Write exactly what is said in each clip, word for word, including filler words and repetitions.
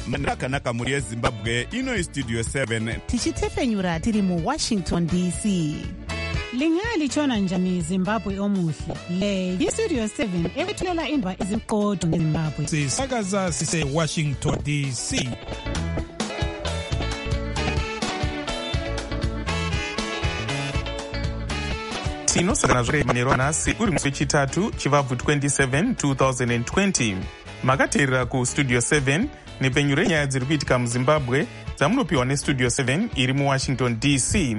nakanaka muri yeZimbabwe ino Studio seven tichitefenyura tiri mu Washington D C. Lingali chona njani Zimbabwe omuhle. Le yi-Studio seven ekuthulela indaba ezimqotho ngeZimbabwe. Sisakaza sise Washington D C. Tinosangana zvore manheru anhasi uri musi wechitatu chivabvu twenty-seven twenty twenty. Makateerera ku Studio seven nepenyu renyaya dziri kuitika muZimbabwe dzamunopiwa neStudio seven iri muWashington D C.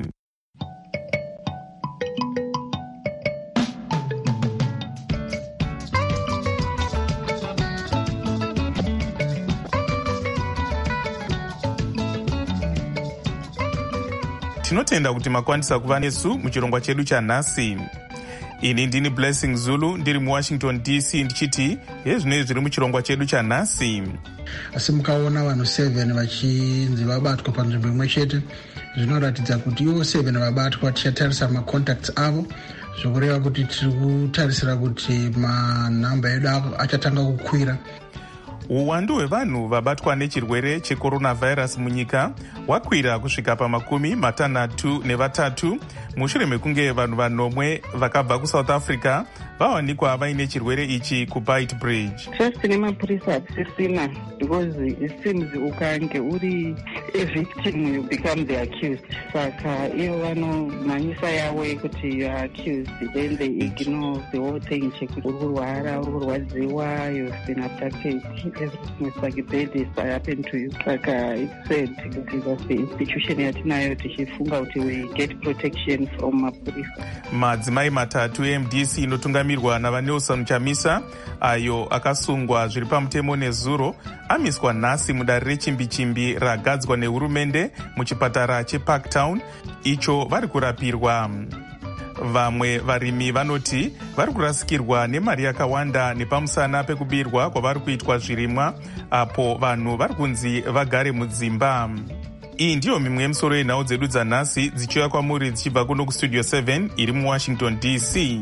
Tinotenda kuti makwanisa kuva nesu muchirongwa chedu chanhasi. Ini ndini Blessing Zulu ndiri muWashington D C ndichiti hezvinoi zviri muchirongwa chedu chanhasi. Asi mukaona vanhu seven vachinzi vabatwa panzvimbo imwe chete, zvinoratidza kuti ivo seven vabatwa tichatarisa macontacts avo, zvokureva kuti tiri kutarisira kuti manhamba edu achatanga kukwira. Uwandu hwevanhu vabatwa nechirwere checoronavirus munyika hwakwira kusvika pamakumi matanhatu nevatatu mushure mekunge vanhu vanomwe vakabva kuSouth Africa vawanikwa vaine chirwere ichi kuBeitbridge. First nemapurisa hatisisina because it seems ukange uri a victim you become the accused. Saka ivo vanomhanyisa yavo yekuti you are accused, then they ignore the whole thing chekuti uri kurwara, uri kurwadziwa, you've been abducted. Everything is like a bad is happened to you. Saka it's sad because that's the institution yatinayo tichifunga kuti we get protection from mapurisa. Madzimai matatu M D C inotungamirwa naVanelson Chamisa ayo akasungwa zviri pamutemo nezuro amiswa nhasi mudare rechimbichimbi ragadzwa nehurumende muchipatara cheParktown icho vari kurapirwa. Vamwe varimi vanoti vari kurasikirwa nemari yakawanda nepamusana pekubirwa kwavari kuitwa zvirimwa apo vanhu vari kunzi vagare mudzimba. Iyi ndiyo mimwe yemisoro yenhau dzedu dzanhasi dzichiuya kwamuri dzichibva kuno kuStudio seven iri muWashington D C.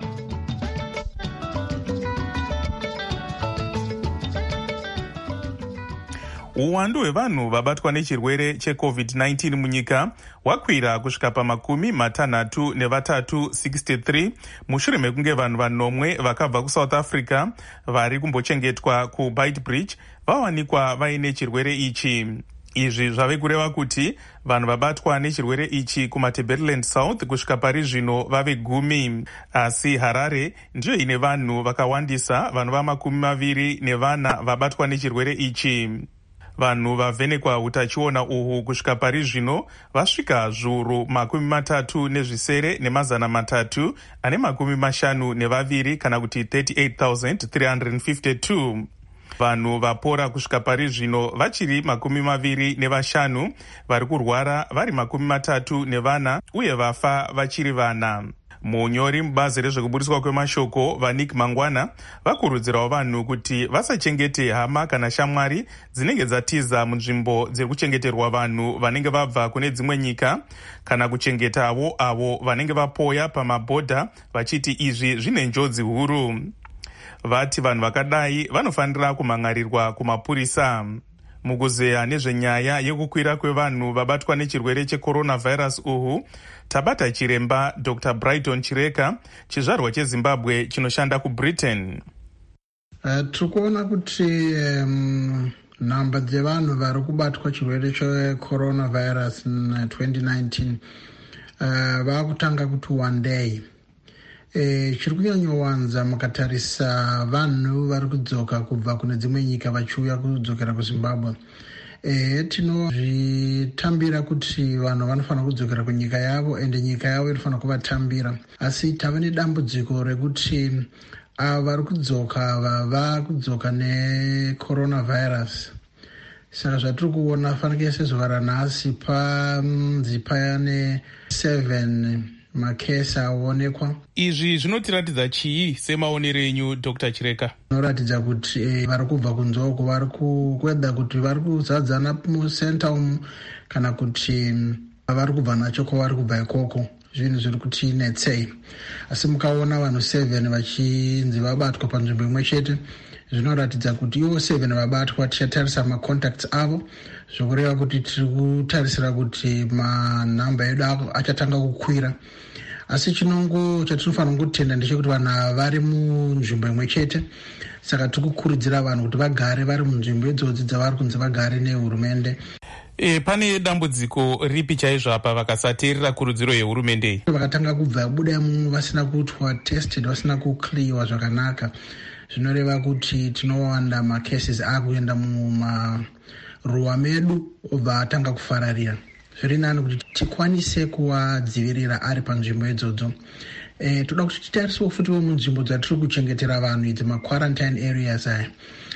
Uwandu hwevanhu vabatwa nechirwere checovid nineteen munyika hwakwira kusvika pamakumi matanhatu nevatatu sixty-three mushure mekunge vanhu vanomwe vakabva kuSouth Africa vari kumbochengetwa kuBeitbridge vawanikwa vaine chirwere ichi. Izvi zvave kureva kuti vanhu vabatwa nechirwere ichi kumaTebeleland South kusvika pari zvino vave gumi. Asi Harare ndiyo ine vanhu vakawandisa, vanhu vamakumi maviri nevana vabatwa nechirwere ichi. Vanhu vavhenekwa utachiona uhu kusvika pari zvino vasvika zviuru makumi matatu nezvisere nemazana matatu ane makumi mashanu nevaviri kana kuti thirty-eight thousand three hundred fifty-two. Vanhu vapora kusvika pari zvino vachiri makumi maviri nevashanu, vari kurwara vari makumi matatu nevana uye vafa vachiri vana. Munyori mubazi rezvekuburiswa kwemashoko vaNick Mangwana vakurudzirawo vanhu kuti vasachengete hama kana shamwari dzinenge dzatiza munzvimbo dziri kuchengeterwa vanhu vanenge vabva kune dzimwe nyika kana kuchengetawo avo vanenge vapoya pamabhodha vachiti izvi zvine njodzi huru. Vati vanhu vakadai vanofanira kumhangarirwa kumapurisa. Mukuzeya nezvenyaya yekukwira kwevanhu vabatwa nechirwere checoronavirus uhu tabata chiremba Doctor Brighton Chireka chizvarwa cheZimbabwe chinoshanda kuBritain. Uh, tiri kuona kuti um, nhamba dzevanhu vari kubatwa chirwere checoronavirus twenty nineteen uh, vaakutanga kuti one day. E, chiri kunyanyowanza mukatarisa vanhu vari kudzoka kubva kune dzimwe nyika vachiuya kudzokera kuZimbabwe. E, tinozvitambira kuti vanhu vanofanira kudzokera kunyika yavo ende nyika yavo inofanira kuvatambira. Asi tave nedambudziko rekuti ava vari kudzoka vava kudzoka necoronavirus. Saka zvatiri kuona fanike sezuva ranhasi panzi pane seven makesi aonekwa. Izvi zvinotiratidza chii semaonero enyu Doctor Chireka? Zvinoratidza kuti eh, vari kubva kunzoko vari kweda kuti vari kuzadzana musenta umu kana kuti vari kubva nacho kwavari kubva ikoko. zvinhu zviri kutinetsei. Asi mukaona vanhu seven vachinzi vabatwa panzvimbo imwe chete, zvinoratidza kuti ivo seven vabatwa tichatarisa macontacts avo, zvokureva kuti tiri kutarisira kuti manhamba edu achatanga kukwira. Asi chinongo chatinofanira kutenda ndechekuti vanhu vari munzvimbo imwe chete, saka tiri kukurudzira vanhu kuti vagare vari munzvimbo idzodzi dzavari kunzi vagare nehurumende. E, pane dambudziko ripi chaizvo apa vakasateerera kurudziro yehurumende? Vakatanga kubva buda vasina kuitwa tested, vasina kukliwa zvakanaka, zvinoreva kuti tinowanda macases akuenda mumaruwa medu obva atanga kufararira. Zviri nani kuti tikwanise kuvadzivirira ari panzvimbo idzodzo. E, toda kuti titarisewo futi munzvimbo dzatiri kuchengetera vanhu idzi maquarantine areas aya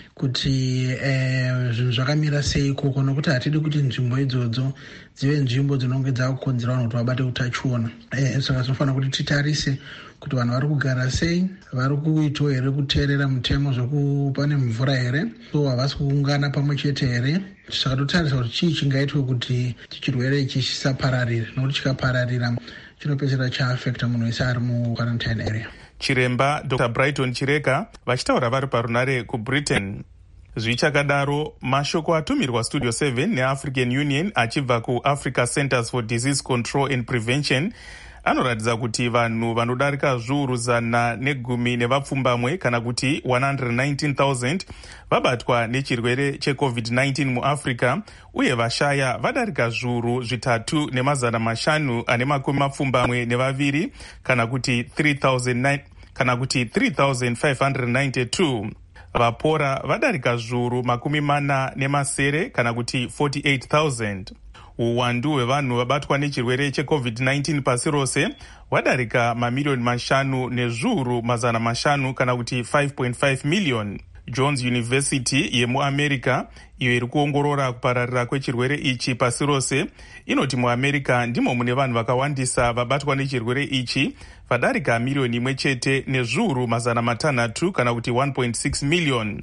kuti eh, zvinhu zvakamira sei ikoko, nokuti hatidi kuti nzvimbo idzodzo dzive nzvimbo dzinonge dzakukonzera vanhu kuti vabate utachiona. Eh, saka tinofanira kuti titarise kuti vanhu vari kugara sei, vari kuitawo here kuteerera mutemo zvokupa nemvura here, so havasi kuungana pamwe chete here. Saka totarisa kuti chii chingaitwe kuti chirwere ichi chisapararire, nokuti chikapararira chinopedzera chaafecta munhu wese ari muquarantine area. Chiremba Doctor Brighton Chireka vachitaura vari parunare kuBritain. Zvichakadaro, mashoko atumirwa Studio seven neAfrican Union achibva kuAfrica Centers for Disease Control and Prevention anoratidza kuti vanhu vanodarika zviuru zana negumi nevapfumbamwe kana kuti one hundred nineteen thousand vabatwa nechirwere checovid nineteen muAfrica, uye vashaya vadarika zviuru zvitatu nemazana mashanu ane makumi mapfumbamwe nevaviri kana kuti three thousand kana kuti three thousand five hundred ninety-two. Vapora vadarika zviuru makumi mana nemasere kana kuti forty-eight thousand. Uwandu hwevanhu vabatwa nechirwere checovid nineteen pasi rose wadarika mamiliyoni mashanu nezviuru mazana mashanu kana kuti five point five million. Johns University yemuAmerica, iyo iri kuongorora kupararira kwechirwere ichi pasi rose, inoti muAmerica ndimo mune vanhu vakawandisa vabatwa nechirwere ichi, vadarika miliyoni imwe chete nezviuru mazana matanhatu kana kuti one point six million.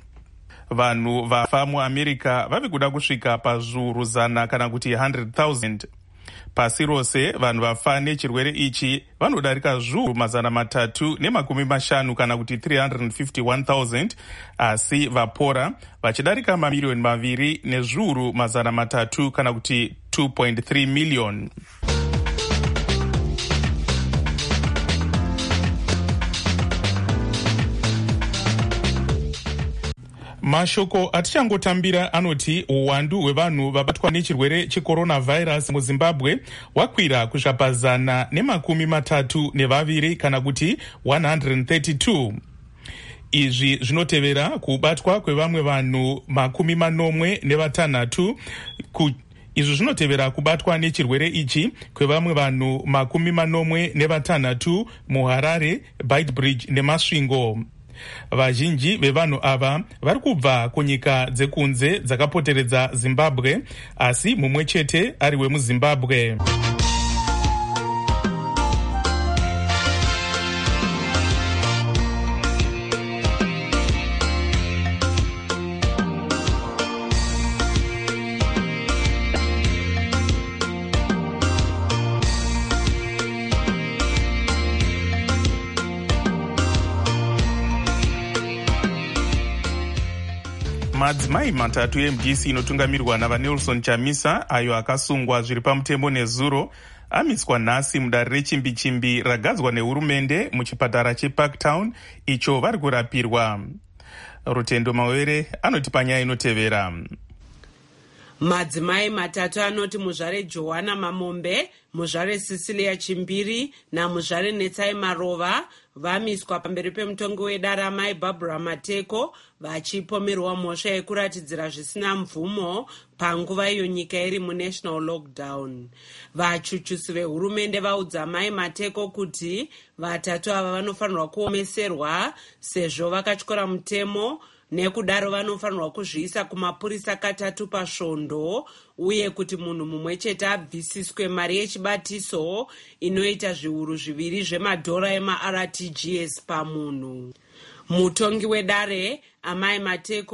Vanhu vafa muAmerica vave kuda kusvika pazviuru zana kana kuti one hundred thousand. Pasi rose vanhu vafa nechirwere ichi vanodarika zviuru mazana matatu nemakumi mashanu kana kuti three hundred fifty-one thousand, asi vapora vachidarika mamiliyoni maviri nezviuru mazana matatu kana kuti two point three million. Mashoko atichangotambira anoti uwandu hwevanhu vabatwa nechirwere checoronavirus muZimbabwe wakwira kusvika zana nemakumi matatu nevaviri kana kuti one hundred thirty-two. Izvi zvinotevera kubatwa kwevamwe vanhu makumi manomwe nevatanhatu ku Izvi zvinotevera kubatwa nechirwere ichi kwevamwe vanhu makumi manomwe nevatanhatu muHarare, Beitbridge neMasvingo. Vazhinji vevanhu ava vari kubva kunyika dzekunze dzakapoteredza Zimbabwe, asi mumwe chete ari wemuZimbabwe. Madzimai matatu eM D C inotungamirwa navaNelson Chamisa, ayo akasungwa zviri pamutemo nezuro, amiswa nhasi mudare rechimbi-chimbi ragadzwa nehurumende muchipatara cheParktown icho vari kurapirwa. Rutendo Mawere anoti panyaya inotevera. Madzimai matatu anoti muzvare Johanna Mamombe, muzvare Cecilia Chimbiri namuzvare Netsai Marova vamiswa pamberi pemutongi wedare amai Barbara Mateko vachipomerwa mhosva yekuratidzira zvisina mvumo panguva iyo nyika iri munational lockdown. Vachuchusi vehurumende vaudza amai Mateko kuti vatatu ava vanofanirwa kuomeserwa sezvo vakatyora mutemo, nekudaro vanofanirwa kuzviisa kumapurisa katatu pasvondo, uye kuti munhu mumwe chete abvisiswe mari yechibatiso inoita zviuru zviviri zvemadhora emaR T G S pamunhu. Mutongi wedare amai Mateko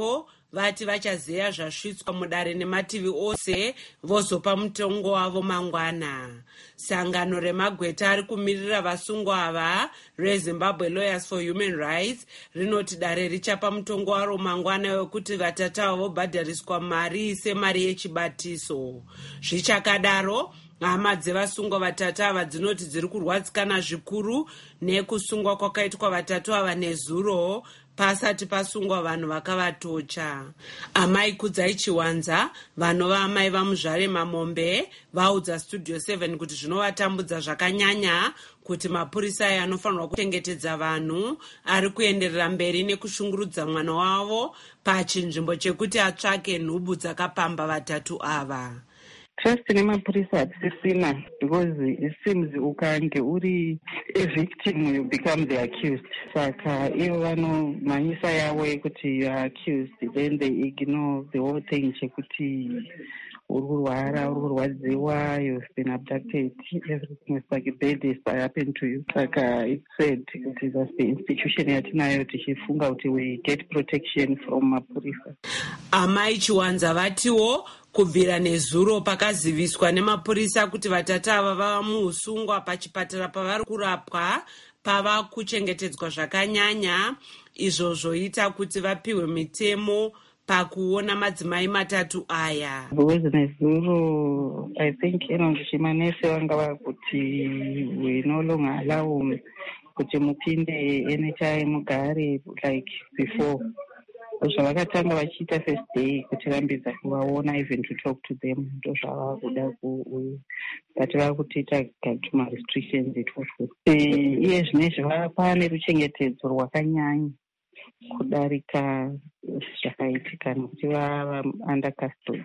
vati vachazeya zvasvitswa mudare nemativi ose vozopa mutongo wavo mangwana. Sangano remagweta ari kumirira vasungwa ava reZimbabwe Lawyers for Human Rights rinoti dare richapa mutongo waro mangwana wekuti vatata vobhadhariswa mari semari yechibatiso. Zvichakadaro, hama dzevasungwa vatatu ava dzinoti dziri kurwadzikana zvikuru nekusungwa kwakaitwa vatatu ava nezuro pasati pasungwa vanhu vakavatocha. Amai Kudzai Chiwanza, vanova amai vaMuzvare Mamombe, vaudza Studio seven kuti zvinovatambudza zvakanyanya kuti mapurisa aya anofanirwa kuchengetedza vanhu ari kuenderera mberi nekushungurudza mwana wavo pachinzvimbo chekuti atsvake nhubu dzakapamba vatatu ava. Trust nemapurisa hatisisina, because it seems ukange uri a victim you become the accused. Saka ivo vanomhanyisa yavo yekuti you are accused, then they ignore the whole thing chekuti uri kurwara, uri kurwadziwa, you've been abducted, everything is like a bad is happened to you. Saka it's said kuti that's the institution yatinayo tichifunga kuti we get protection from mapurisa. Amai Chiwanza vatiwo kubvira nezuro pakaziviswa nemapurisa kuti vatatu ava vava muusungwa pachipatara pavari kurapwa pava kuchengetedzwa zvakanyanya, izvo zvoita kuti vapiwe mitemo pakuona madzimai matatu aya. Because nezuro, I think inonzi manese vanga vakuti we no longer allow kuti mupinde anytime mugare like before. Zvavakatanga vachiita first day kuti vambidza kuvaona, even to talk to them, ndo zvavakuda ku but vakutiita gatuma restrictions itwotwo. Iye zvinezvi vapane ruchengetedzo rwakanyanya kudarika zvakaitika nokuti vava under custody.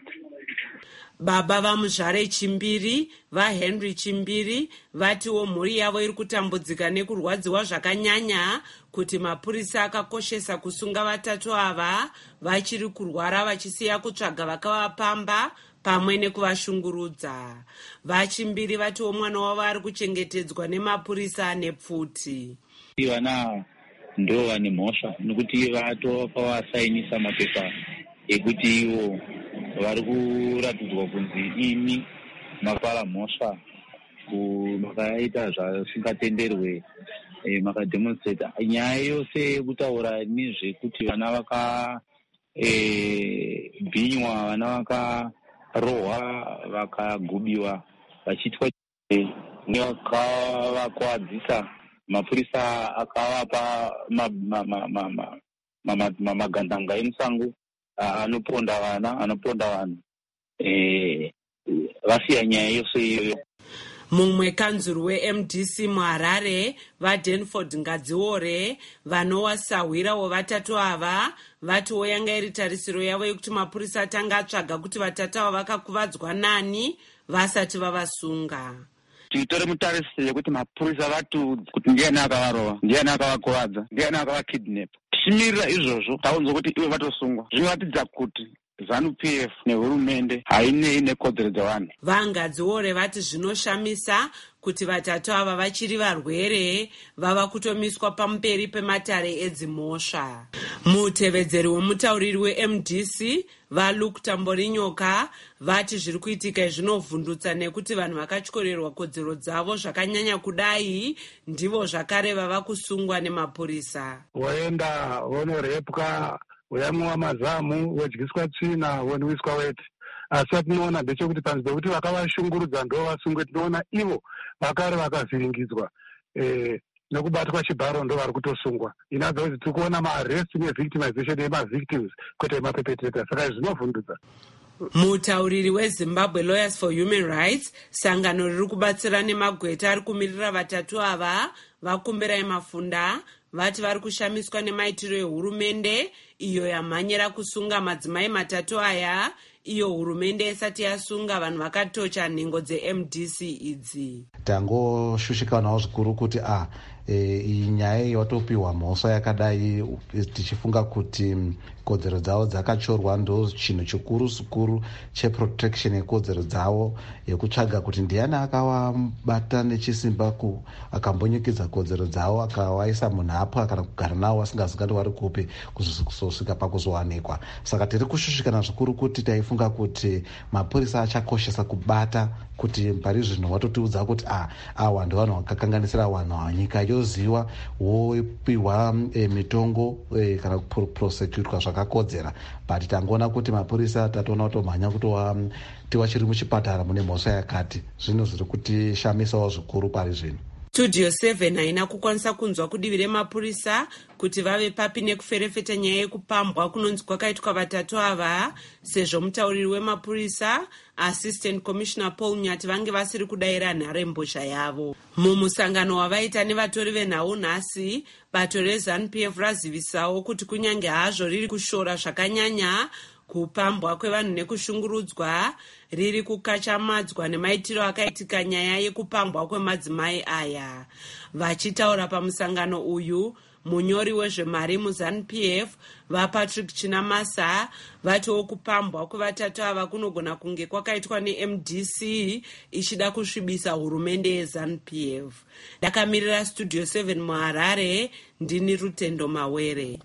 Baba vaMuzvare Chimbiri, vaHenry Chimbiri, vatiwo mhuri yavo iri kutambudzika nekurwadziwa zvakanyanya kuti mapurisa akakoshesa kusunga vatatu ava vachiri kurwara vachisiya kutsvaga vakavapamba pamwe nekuvashungurudza. VaChimbiri vatiwo mwana wavo ari kuchengetedzwa nemapurisa nepfuti. Vana ndo vane mhosva nokuti vatova vasainisa mapepa ekuti ivo vari kuratidzwa kunzi imi makapara mhosva makaita zvasingatenderwe makademonstrata. Nyaya yose yekutaura nezvekuti vana vakabhinywa, vana vakarohwa, vakagubiwa vachiitwa nevakavakwadzisa, mapurisa akavapa magandanga emusango anoponda vana, anoponda vanhu. Vasiya nyaya yose iyoyo. Mumwe kanzuru weM D C muHarare, vaDanford Ngadziore, vanosahwirawo vatatu ava, vatiwo yanga iri tarisiro yavo yekuti mapurisa atanga atsvaga kuti vatatu ava vakakuvadzwa nani vasati vavasunga. Titore mutarisiro yekuti mapurisa vatiudze kuti ndiani akavarova, ndiani akavakuvadza, ndiani akavakidnapa. Tichimirira izvozvo taunzwa kuti ivo vatosungwa. Zvinoratidza kuti ZANU-P F nehurumende hainei nekodzero dzevanhu. VaNgadziore vati zvinoshamisa kuti vatatu ava vachiri varwere vava kutomiswa pamberi pematare edzimhosva. Mutevedzeri wemutauriri weM D C vaLuke Tamborinyoka vati zviri kuitika zvinovhundutsa nekuti vanhu vakatyorerwa kodzero dzavo zvakanyanya kudai ndivo zvakare vava kusungwa nemapurisa. Voenda vonorepwa, voyamwa mazamu, vodyiswa tsvina, vonwiswa weti. Asi atinoona ndechekuti panzvimbo yekuti vakavashungurudza ndo vasungwe, tinoona ivo vakare vakavhiringidzwa eh, nekubatwa chibharo ndo vari kutosungwa. Inoadza kuti tiri kuona maarrest nevictimization yemavictims kwete yemaperpetrators. Saka zvinovhundutsa. Mutauriri weZimbabwe Lawyers for Human Rights, sangano riri kubatsira nemagweta ari kumirira vatatu ava, vakumbira Mafunda, vati vari kushamiswa nemaitiro ehurumende iyo yamhanyira kusunga madzimai matatu aya, iyo hurumende isati yasunga vanhu vakatocha nhengo dzeM D C idzi. Tangoshushikanawo zvikuru kuti ah iyi nyaya yatopiwa mhosva yakadai, tichifunga kuti kodzero dzavo dzakachorwa ndo chinhu chikuru zikuru cheprotection yekodzero dzavo, yekutsvaga kuti ndiani akavabata nechisimba ku akambonyekidza kodzero dzavo akavaisa munhapwa kana kugara navo vasingazingati vari kupi kuzosvika pakuzowanikwa. Saka tiri kushushikana zvikuru kuti taifunga kuti mapurisa achakoshesa kubata kuti pari zvino watotiudza kuti a awa ndivanhu vakakanganisira vanhu vanyika yoziva wopiwa e, mitongo e, kana kuprosecutwa zvakakodzera, but tangoona kuti mapurisa tatoona kutomhanya kutova tiwachiri muchipatara mune mhosva yakati. Zvinhu zviri kutishamisawo zvikuru pari zvino. Studio seven haina kukwanisa kunzwa kudivi remapurisa kuti vave papi nekuferefeta nyaya yekupambwa kunonzi kwakaitwa vatatu ava, sezvo mutauriri wemapurisa Assistant Commissioner Paul Nyati vange vasiri kudayira nharembozha yavo. Mumusangano wavaita nevatori venhau nhasi, bato reZANU-P F razivisawo kuti kunyange hazvo riri kushora zvakanyanya kupambwa kwevanhu nekushungurudzwa, riri kukachamadzwa nemaitiro akaitika nyaya yekupambwa kwemadzimai aya. Vachitaura pamusangano uyu, munyori wezvemari muZANU-P F vaPatrick Chinamasa vatiwo kupambwa kwevatatu ava kunogona kunge kwakaitwa neM D C ichida kusvibisa hurumende yeZANU-P F. Ndakamirira Studio seven muHarare, ndini Rutendo Mawere.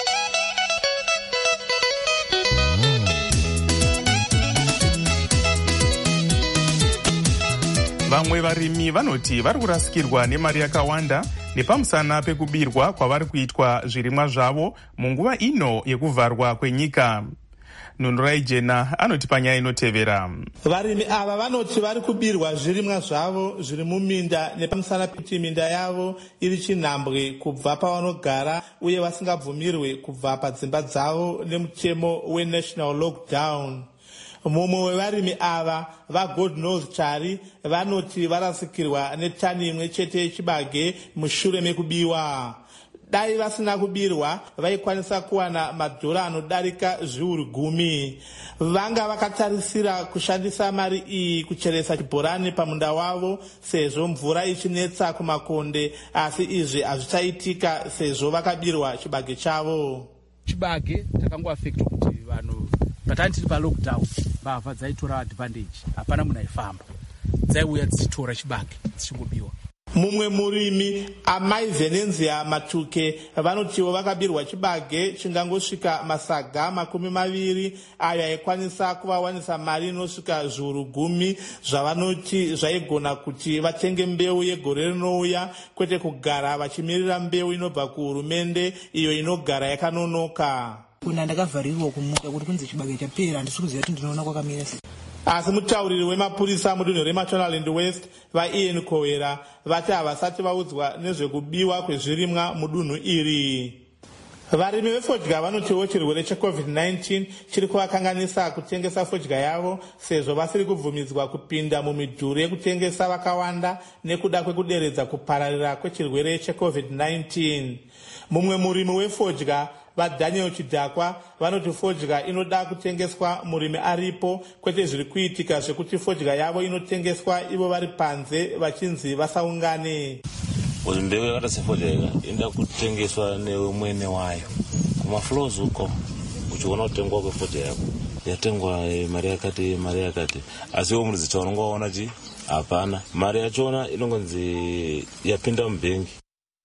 Vamwe varimi vanoti vari kurasikirwa nemari yakawanda nepamusana pekubirwa kwavari kuitwa zvirimwa zvavo munguva ino yekuvharwa kwenyika. Nundurai Jena anoti panyaya inotevera. Varimi ava vanoti vari kubirwa zvirimwa zvavo zviri muminda nepamusana pekuti minda yavo iri chinhambwe kubva pavanogara uye vasingabvumirwe kubva padzimba dzavo nemutemo weNational Lockdown. Mumwe wevarimi ava vaGod Knows Chari vanoti varasikirwa netani imwe chete yechibage mushure mekubiwa. Dai vasina kubirwa vaikwanisa kuwana madhora anodarika zviuru gumi. Vanga vakatarisira kushandisa mari iyi kucheresa chibhorani pamunda wavo sezvo mvura ichinetsa kumakonde, asi izvi hazvichaitika sezvo vakabirwa chibage chavo. Chibage takangoafekta kuti vanhu patani tiri palockdown mbavha dzaitora advantage, hapana munhu aifamba, dzaiuya dzichitora chibage dzichingobiwa. Mumwe murimi Amai Venenzia Matuke vanotiwo vakabirwa chibage chingangosvika masaga makumi maviri ayo aikwanisa kuvawanisa mari inosvika zviuru gumi zvavanoti zvaigona kuti vatenge mbeu yegore rinouya, kwete kugara vachimirira mbeu inobva kuhurumende iyo inogara yakanonoka. Kuna ndakavharirwa kumuka kuti kunze chibage chapera, handisi kuziva kuti ndinoona kwakamira sei. Asi mutauriri wemapurisa mudunhu reMashonaland West vaIan Kowera vati havasati vaudzwa nezvekubiwa kwezvirimwa mudunhu iri. Varimi vefodya vanotiwo chirwere cheCovid nineteen chiri kuvakanganisa kutengesa fodya yavo sezvo vasiri kubvumidzwa kupinda mumidhuri yekutengesa vakawanda nekuda kwekuderedza kupararira kwechirwere cheCovid nineteen. Mumwe murimi wefodya vaDaniel Chidhakwa vanoti fodya inoda kutengeswa murimi aripo, kwete zviri kuitika zvekuti fodya yavo inotengeswa ivo vari panze vachinzi vasaungane. Kuti mbeu yakata sefodya inoda kutengeswa neumwene wayo kumafloors uko, uchiona kutengwa kwefodya yako yatengwa mari yakati mari yakati, asi iwo muridzi chaunonga waona chi hapana mari yachona inongonzi yapinda mubhengi.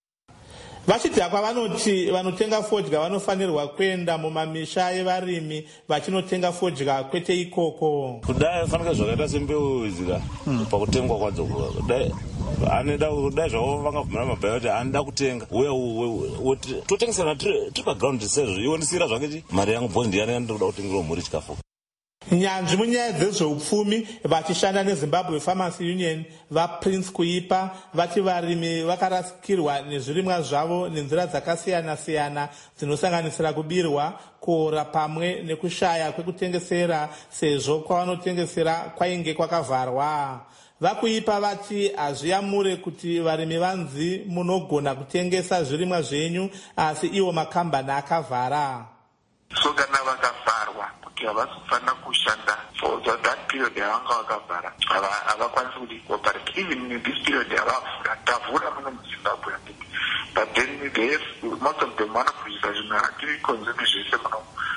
Vachidhakwa vanoti vanotenga fodya vanofanirwa kuenda mumamisha yevarimi vachinotenga fodya kwete ikoko. Kudai fanika zvakaita sembeu idzika pakutengwa kwadzo kudai anoda kudai zvavo vangabvumira mabhayo kuti anoda kutenga uya totengesana tiri paground sezvo ionisira zvakechi mari yangu bho ndiyani yandoda kutengerwa mhuri chikafu. Nyanzvi munyaya dzezveupfumi vachishanda neZimbabwe Pharmacy Union vaPrince Kuipa vati varimi vakarasikirwa nezvirimwa zvavo nenzira dzakasiyana-siyana dzinosanganisira kubirwa, kuora pamwe nekushaya kwekutengesera sezvo kwavanotengesera kwainge kwakavharwa. VaKuipa vati hazviyamure kuti varimi vanzi munogona kutengesa zvirimwa zvenyu asi iwo makambani akavhara. So kana vakavharwa kuti havasi kufanira kushanda for that period yavanga vakavhara havakwanisi kuti operate. Even in this period yavavhura tavhura muno muZimbabwe, but then they have, most of them vanokuisa zvimwe hatiri konzeme zvese muno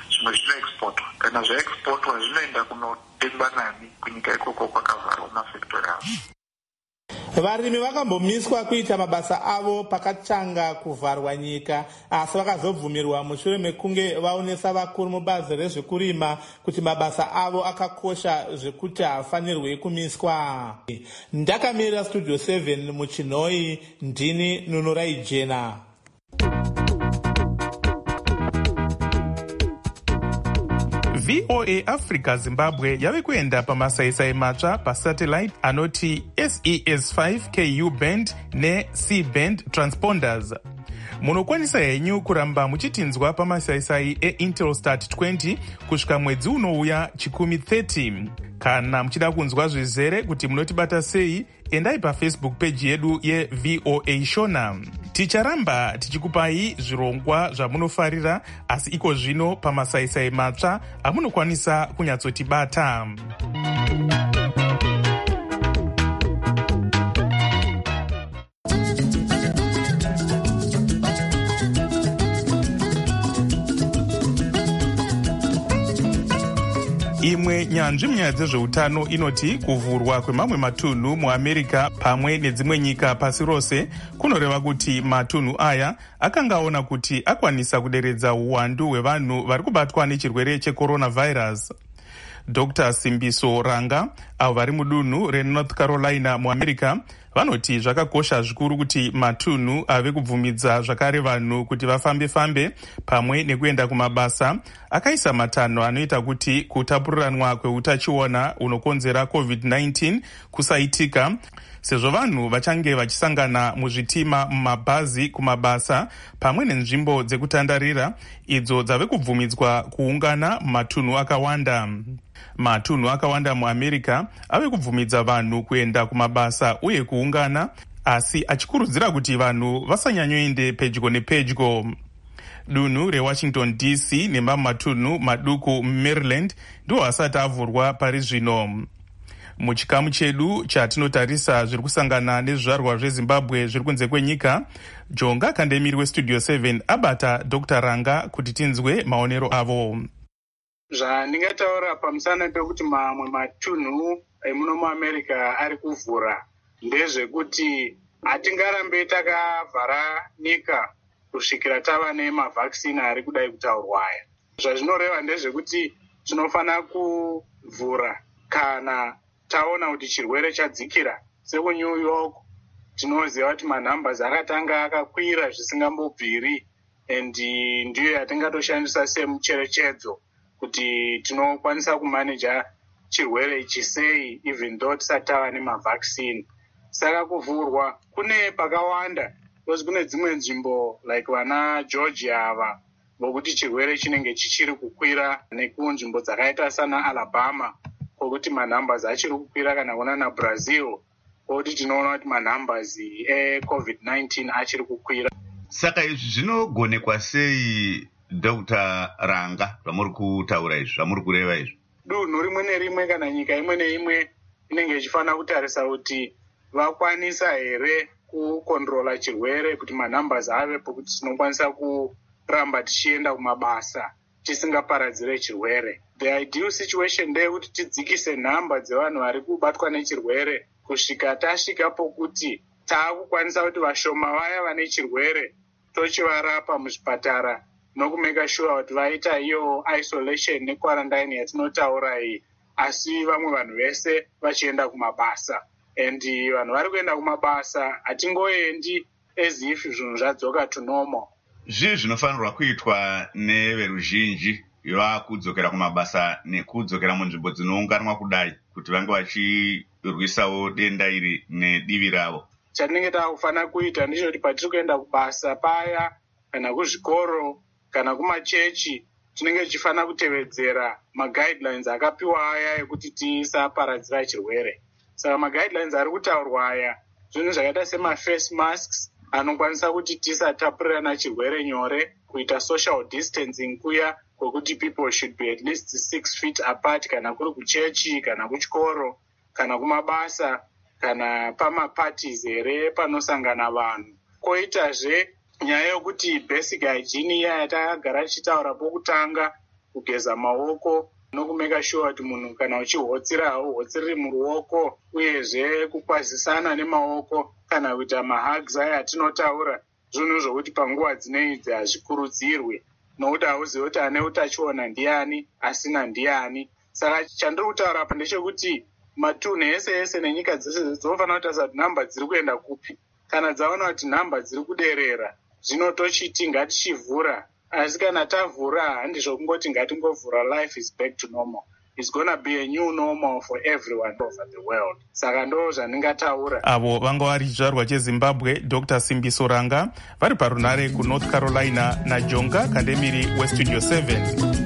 kuexportwa. Kana zvaexportwa zvinoenda kunotengwa nani kunyika ikoko kwakavharwa mafactory avo. Varimi vakambomiswa kuita mabasa avo pakatanga kuvharwa nyika, asi vakazobvumirwa mushure mekunge vaonesa vakuru mubazi rezvekurima kuti mabasa avo akakosha zvekuti haafanirwi kumiswa. Ndakamirira Studio seven muChinoi, ndini Nunurai Jena. V O A Africa Zimbabwe yave kuenda pamasaisai matsva pasatellite anoti S E S five K U band ne-C band transponders. Munokwanisa henyu kuramba muchitinzwa pamasaisai eIntelsat twenty kusvika mwedzi unouya chikumi thirty. Kana muchida kunzwa zvizere kuti munotibata sei, endai paFacebook page yedu yeV O A Shona. Ticharamba tichikupai zvirongwa zvamunofarira, asi iko zvino pamasaisai matsva amunokwanisa kunyatsotibata. Imwe nyanzvi munyaya dzezveutano inoti kuvhurwa kwemamwe matunhu muAmerica pamwe nedzimwe nyika pasi rose kunoreva kuti matunhu aya akangaona kuti akwanisa kuderedza uwandu hwevanhu vari kubatwa nechirwere checoronavirus. Doctor Simbiso Ranga, avo vari mudunhu reNorth Carolina muAmerica, vanoti zvakakosha zvikuru kuti matunhu ave kubvumidza zvakare vanhu kuti vafambe-fambe pamwe nekuenda kumabasa, akaisa matanho anoita kuti kutapuriranwa kweutachiona unokonzera covid nineteen kusaitika, sezvo vanhu vachange vachisangana muzvitima, mumabhazi, kumabasa pamwe nenzvimbo dzekutandarira idzo dzave kubvumidzwa kuungana mumatunhu akawanda. Matunhu akawanda muAmerica ave kubvumidza vanhu kuenda kumabasa uye kuungana, asi achikurudzira kuti vanhu vasanyanyoende pedyo nepedyo. Dunhu reWashington D C nemamwe matunhu maduku muMaryland ndiwo asati avhurwa pari zvino. Muchikamu chedu chatinotarisa zviri kusangana nezvizvarwa zveZimbabwe zviri kunze kwenyika, Jonga Kandemiri weStudio seven abata Doctor Ranga kuti tinzwe maonero avo. Zvandingataura pamusana pekuti mamwe matunhu emuno muAmerica ari kuvhura ndezvekuti hatingarambe takavhara nyika kusvikira tava nemavhakisini ari kudai kutaurwa aya. Zvazvinoreva ndezvekuti tinofana kuvhura kana taona kuti chirwere chadzikira. SekuNew York tinoziva kuti manhambers akatanga akakwira zvisingambobviri, and ndiyo yatingatoshandisa semucherechedzo kuti tinokwanisa kumaneja chirwere ichi sei even though tisati tava nemavhakisini. Saka kuvhurwa kune pakawanda, because kune dzimwe nzvimbo like vana Georgia ava vokuti chirwere chinenge chichiri kukwira, nekunzvimbo dzakaita sana Alabama kokuti manhambers achiri kukwira, kana kuna naBrazil kokuti tinoona kuti manhambers ecovid nineteen achiri kukwira. Saka izvi zvinogonekwa sei, Doctor Ranga, zvamuri kutaura izvi, zvamuri kureva izvi? Dunhu rimwe nerimwe kana nyika imwe neimwe inenge ichifanira kutarisa kuti vakwanisa here kukontrola chirwere kuti manhambers ave pokuti tinokwanisa kuramba tichienda kumabasa tisingaparadzire chirwere. The ideal situation ndeyekuti tidzikise nhamba dzevanhu vari kubatwa nechirwere kusvika tasvika pokuti taakukwanisa kuti vashoma vaya vane chirwere tochivarapa muzvipatara nokumeka sure kuti vaita iyo isolation nekwarantine yatinotaura iyi, asi vamwe vanhu vese vachienda kumabasa. And vanhu vari kuenda kumabasa hatingoendi as if zvinhu zvadzoka to normal. Zvii zvinofanirwa kuitwa neveruzhinji vakudzokera kumabasa nekudzokera munzvimbo dzinounganwa kudai kuti vange vachirwisawo denda iri nedivi ravo? Chatinenge takufanira kuita ndicho kuti patiri kuenda kubasa paya, kana kuzvikoro, kana kumachechi, tinenge tichifanira kutevedzera maguidelines akapiwa aya ekuti tisaparadzira chirwere. Saka maguidelines ari kutaurwa aya zvinhu zvakaita semaface masks anokwanisa kuti tisatapurirana chirwere nyore, kuita social distancing kuya kwekuti people should be at least six feet apart, kana kuri kuchechi, kana kuchikoro, kana kumabasa, kana pamaparties here panosangana vanhu. Koitazve nyaya yokuti basic hygiene iya yatakagara tichitaura pokutanga kugeza maoko nokumeka sure kuti munhu kana uchihotsira hauhotsiri muruoko, uyezve kukwazisana nemaoko kana kuita mahugs aya atinotaura, zvinhu zvokuti panguva dzineidzi hazvikurudzirwe nokuti hauzivi kuti ane utachiona ndiani asina ndiani. Saka chandiri kutaura apa ndechekuti matunhu ese ese nenyika dzese dzinofanira kutarisa kuti nhamba dziri kuenda kupi. Kana dzaona kuti nhamba dziri kuderera, zvino tochiti ngatichivhura, asi kana tavhura handizvo kungoti ngatingovhura, life is back to normal. It's gonna be a new normal for everyone over the world. Saka ndo zvandingataura. Avo vanga vari chizvarwa cheZimbabwe Doctor Simbiso Ranga vari parunare kuNorth Carolina naJonga Kandemiri weStudio seven.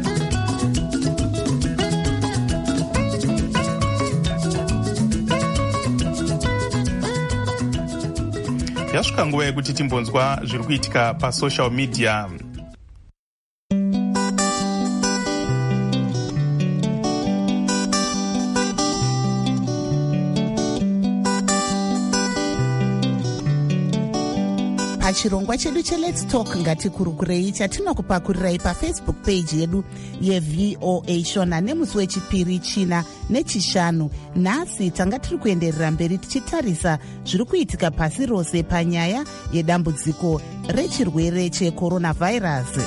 Yasvika nguva yekuti timbonzwa zviri kuitika pasocial media. pachirongwa chedu cheLet's Talk ngatikurukurei chatinokupakurirai pafacebook page yedu yeV O A Shona nemusi wechipiri, china nechishanu. Nhasi tanga tiri kuenderera mberi tichitarisa zviri kuitika pasi rose panyaya yedambudziko rechirwere cheCoronavirus.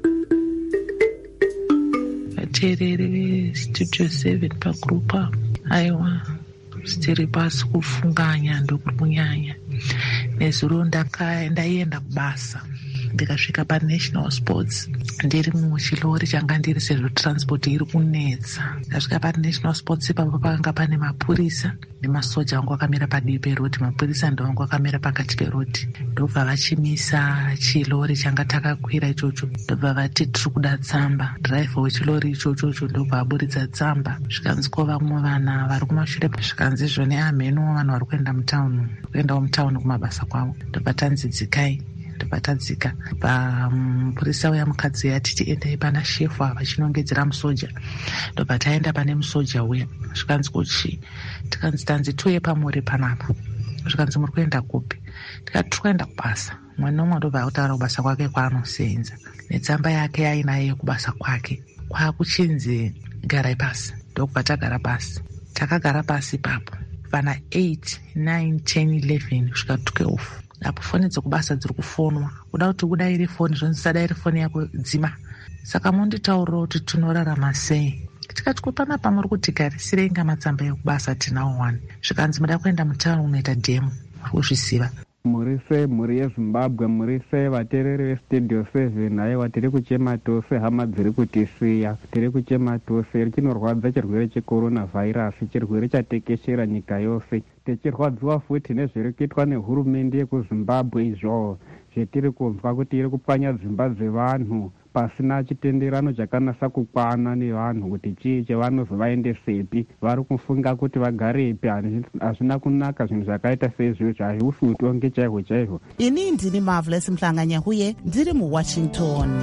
Vateereri veStudio seven pagrupa, aiwa tiri pasi kufunganya ndokuri kunyanya. Nezuro ndaienda kubasa ndikasvika paNational Sports ndiri muchilori changa ndiri sezvo transport iri kunetsa. Ndasvika paNational Sports ipapo panga pane mapurisa nemasoja vangu vakamira padivi perodi, mapurisa ndo vangu vakamira pakati perodi. Ndobva vachimisa chilori changa takakwira ichocho, ndobva vati tiri kuda tsamba. Dhiraivha wechilori ichochocho ndobva aburitsa tsamba. Zvikanzi ko vamwe vana vari kumashure, zvikanzi izvo neamheno vanhu vari kuenda mutauni kuendawo mutauni kumabasa kwavo. Ndobva tanzi dzikai, ndobva tadzika. Mupurisa uya mukadzi yatiti endai pana shefu ava chinongedzera musoja. Ndobva taenda pane musoja uya. Zvikanzi kuchi, tikanzi tanzi tuye pamuri panapa. Zvikanzi muri kuenda kupi? Tikati tiri kuenda kubasa. Mwana nomwe ndobva akutaura kubasa kwake kwaanoseenza netsamba yake ainayo yekubasa kwake. Kwakuchinzi garai pasi. Ndokubva tagara pasi. Takagara pasi ipapo pana eight, nine, ten, eleven kusvika twelve. Apo foni dzokubasa dziri kufonwa. Kuda kuti kudaire foni zvonzi daire foni yako dzima. Saka monditaurira kuti tinorarama sei. Tikati panapa muri kuti garisirei ngamatsamba ekubasa tinawo one. Zvikanzi muda kuenda mutauni unoita demo. Kuzvisiva. Muri sei mhuri yeZimbabwe, muri sei vateereri veStudio seven. Aiwa tiri kuchema tose, hama dziri kutisiya, tiri kuchema tose. Chinorwadza chirwere cheCoronavirus, chirwere chatekeshera nyika yose. Tichirwadziwa futi nezviri kuitwa nehurumende yekuZimbabwe, izvo zvetiri kunzwa kuti iri kupwanya dzimba dzevanhu pasina chitenderano chakanasa kukwana nevanhu kuti chii chavanozovaendesepi. Vari kufunga kuti vagarepi. Hazvina kunaka zvinhu zvakaita seizvozvo, hazviusuto ngechaizvo chaizvo. Ini ndini Marvelous Mhlanganyahuye ndiri muWashington.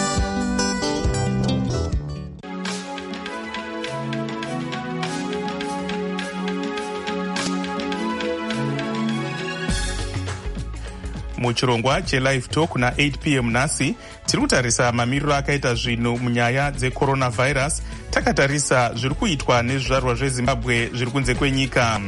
Muchirongwa cheLive Talk na eight p m nhasi tiri kutarisa mamiriro akaita zvinhu munyaya dzeCoronavirus. Takatarisa zviri kuitwa nezvizvarwa zveZimbabwe zviri kunze kwenyika.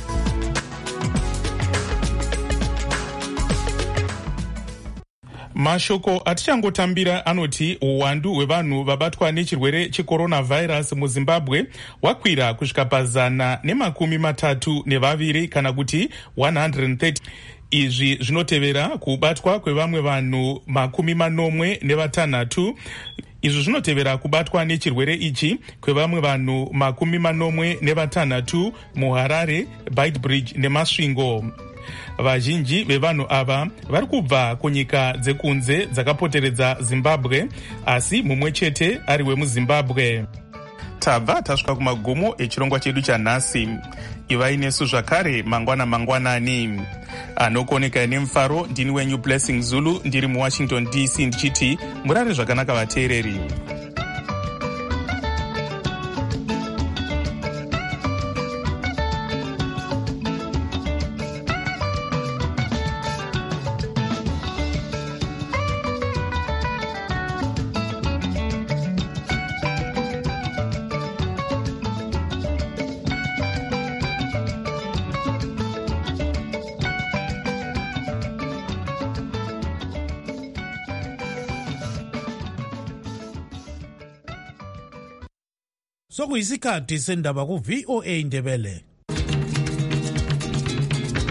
Mashoko atichangotambira anoti uwandu hwevanhu vabatwa nechirwere cheCoronavirus muZimbabwe wakwira kusvika pazana nemakumi matatu nevaviri kana kuti one hundred thirty. Izvi zvinotevera kubatwa kwevamwe vanhu makumi manomwe nevatanhatu. Izvi zvinotevera kubatwa nechirwere ichi kwevamwe vanhu makumi manomwe nevatanhatu muHarare, Beitbridge neMasvingo. Vazhinji vevanhu ava vari kubva kunyika dzekunze dzakapoteredza Zimbabwe, asi mumwe chete ari wemuZimbabwe. Tabva tasvika kumagumo echirongwa chedu chanhasi. Ivai nesu zvakare mangwana mangwanani. Anokoneka nemufaro ndini wenyu Blessing Zulu ndiri muWashington D C ndichiti murare zvakanaka vateereri. sokuyisikhathi sendaba ku-V O A Ndebele.